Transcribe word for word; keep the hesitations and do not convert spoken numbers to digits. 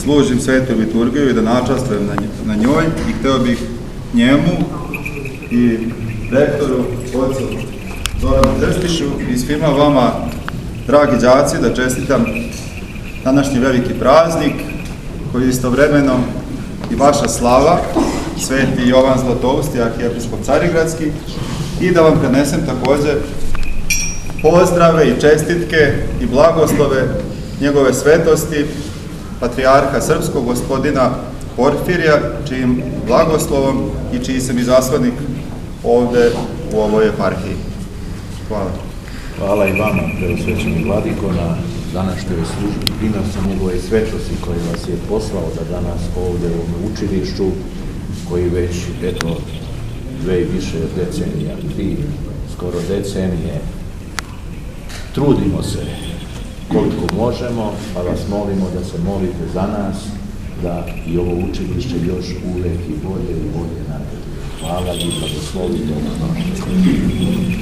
služim svetu liturgiju i da načastvujem na njoj i hteo bih njemu i rektoru, ocu Zoranu Krstišu i svima vama, dragi đaci, da čestitam današnji veliki praznik koji je istovremeno i vaša slava, Sveti Jovan Zlatousti, arhijepiskop Carigradski, i da vam prenesem takođe pozdrave i čestitke i blagoslove njegove svetosti, patrijarha srpskog, gospodina Porfirija, čijim blagoslovom i čiji sam i zaslednik ovde u ovoj eparhiji. Hvala. Hvala i vama, preosvećeni vladiko, na današnjoj službi prinosom njegove svetosti koji vas je poslao da danas ovde u ovom učilištu, koji već, eto, dve i više decenija, tri, skoro decenije, trudimo se koliko možemo, pa vas molimo da se molite za nas, da i ovo učilište još uvek i bolje i bolje napreduje. Hvala i blagoslovite na nošnje.